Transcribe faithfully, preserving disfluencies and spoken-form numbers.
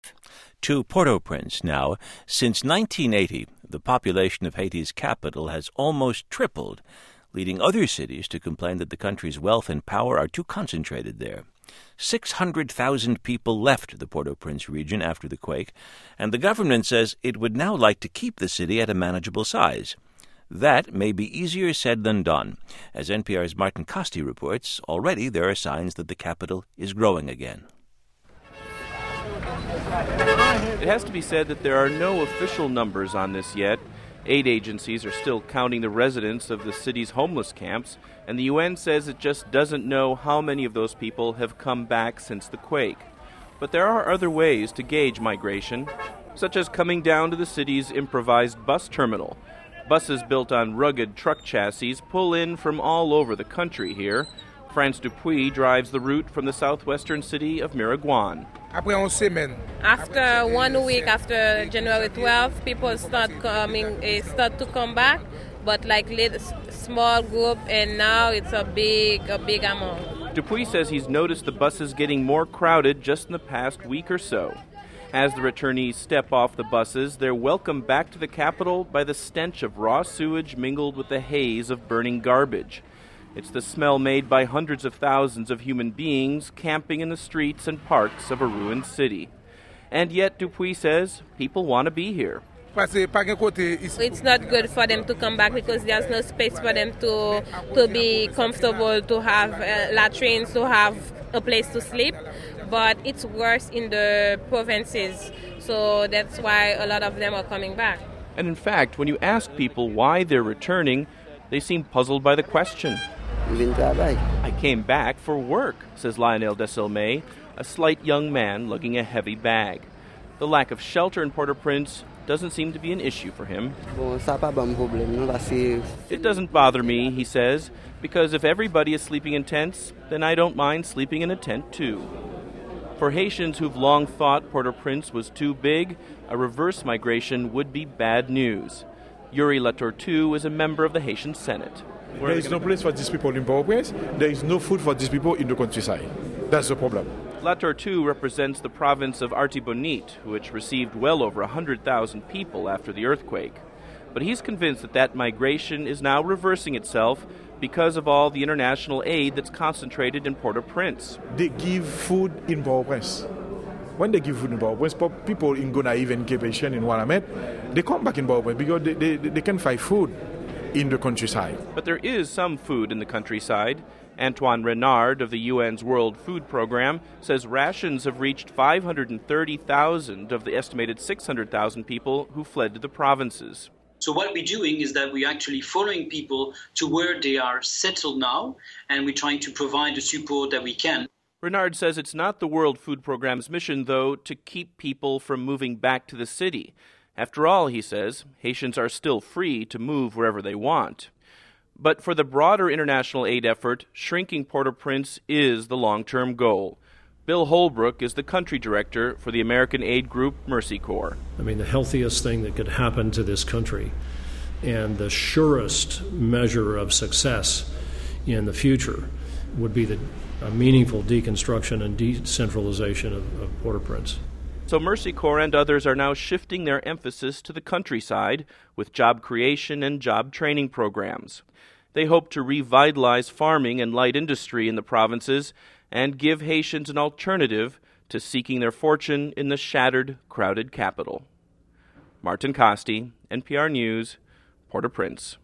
To Port-au-Prince now. Since nineteen eighty, the population of Haiti's capital has almost tripled, leading other cities to complain that the country's wealth and power are too concentrated there. six hundred thousand people left the Port-au-Prince region after the quake, and the government says it would now like to keep the city at a manageable size. That may be easier said than done. As N P R's Martin Costi reports, already there are signs that the capital is growing again. It has to be said that there are no official numbers on this yet. Aid agencies are still counting the residents of the city's homeless camps, and the U N says it just doesn't know how many of those people have come back since the quake. But there are other ways to gauge migration, such as coming down to the city's improvised bus terminal. Buses built on rugged truck chassis pull in from all over the country here. France Dupuis drives the route from the southwestern city of Miragouane. After one week, after January twelfth, people start coming, uh, start to come back, but like little, small group, and now it's a big, a big amount. Dupuis says he's noticed the buses getting more crowded just in the past week or so. As the returnees step off the buses, they're welcomed back to the capital by the stench of raw sewage mingled with the haze of burning garbage. It's the smell made by hundreds of thousands of human beings camping in the streets and parks of a ruined city. And yet, Dupuis says, people want to be here. It's not good for them to come back because there's no space for them to to be comfortable, to have uh, latrines, to have a place to sleep. But it's worse in the provinces, so that's why a lot of them are coming back. And in fact, when you ask people why they're returning, they seem puzzled by the question. I came back for work, says Lionel Desilmé, a slight young man lugging a heavy bag. The lack of shelter in Port-au-Prince doesn't seem to be an issue for him. It doesn't bother me, he says, because if everybody is sleeping in tents, then I don't mind sleeping in a tent too. For Haitians who've long thought Port-au-Prince was too big, a reverse migration would be bad news. Yuri Latortu is a member of the Haitian Senate. There is no place for these people in Port-au-Prince. There is no food for these people in the countryside. That's the problem. Latortu represents the province of Artibonite, which received well over one hundred thousand people after the earthquake. But he's convinced that that migration is now reversing itself because of all the international aid that's concentrated in Port-au-Prince. They give food in Port-au-Prince. When they give food in Port-au-Prince, people in Gonaïves and Cap-Haïtien in Ouanamet, they come back in Port-au-Prince because they, they, they can find food in the countryside. But there is some food in the countryside. Antoine Renard of the U N's World Food Program says rations have reached five hundred thirty thousand of the estimated six hundred thousand people who fled to the provinces. So what we're doing is that we're actually following people to where they are settled now, and we're trying to provide the support that we can. Renard says it's not the World Food Program's mission, though, to keep people from moving back to the city. After all, he says, Haitians are still free to move wherever they want. But for the broader international aid effort, shrinking Port-au-Prince is the long-term goal. Bill Holbrook is the country director for the American aid group Mercy Corps. I mean, the healthiest thing that could happen to this country and the surest measure of success in the future would be the a meaningful deconstruction and decentralization of, of Port-au-Prince. So Mercy Corps and others are now shifting their emphasis to the countryside with job creation and job training programs. They hope to revitalize farming and light industry in the provinces and give Haitians an alternative to seeking their fortune in the shattered, crowded capital. Martin Costi, N P R News, Port-au-Prince.